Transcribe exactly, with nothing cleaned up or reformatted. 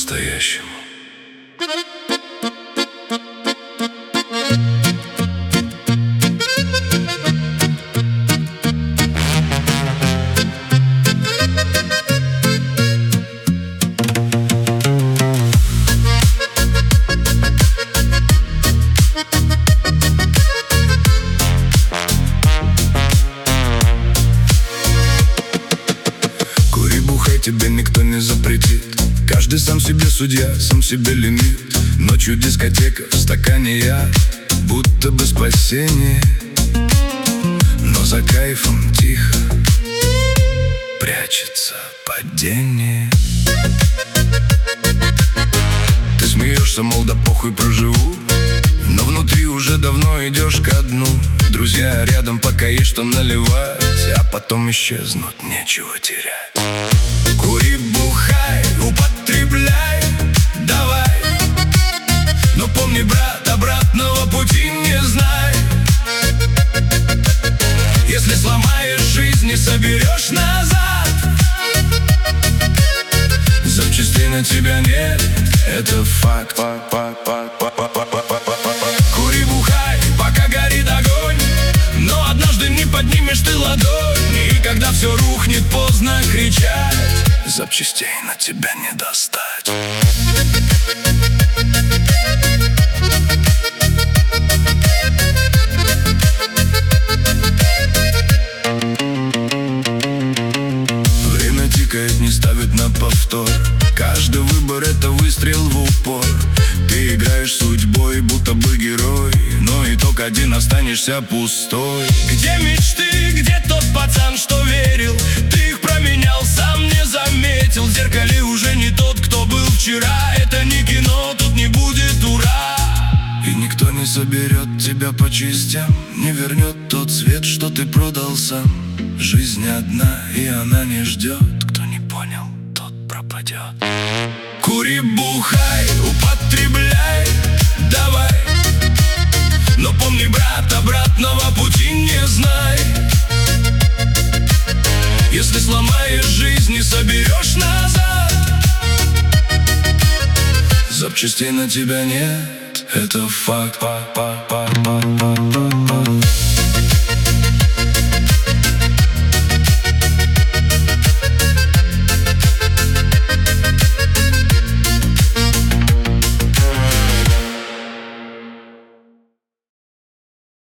по-настоящему. Тебе никто не запретит. Каждый сам себе судья, сам себе лимит. Ночью дискотека, в стакане я, будто бы спасение. Но за кайфом тихо прячется падение. Ты смеешься, мол, да похуй, проживу, но внутри уже давно идешь ко дну. Друзья рядом, пока есть что наливать, а потом исчезнут, нечего терять. Кури, бухай, употребляй, давай. Но помни, брат, обратного пути не знай. Если сломаешь жизнь, не соберешь назад. Запчастей на тебя нет, это факт. Кури, бухай, пока горит огонь, но однажды не поднимешь ты ладонь. И когда все рухнет, поздно кричать. Запчастей на тебя не достать. Время тикает, не ставит на повтор. Каждый выбор — это выстрел в упор. Ты играешь судьбой, будто бы герой, но итог один — останешься пустой. Где мечты, где тот пацан, что верил? Ты их променял, сам не заметил. В зеркале уже не тот, кто был вчера. Это не кино, тут не будет ура. И никто не соберет тебя по частям, не вернет тот свет, что ты продал сам. Жизнь одна, и она не ждет. Кто не понял, тот пропадет. Кури, бухай, употребляй, давай. Но помни, брат, обратного пути не знай. Если сломаешь жизнь, не соберешь назад. Запчастей на тебя нет, это факт.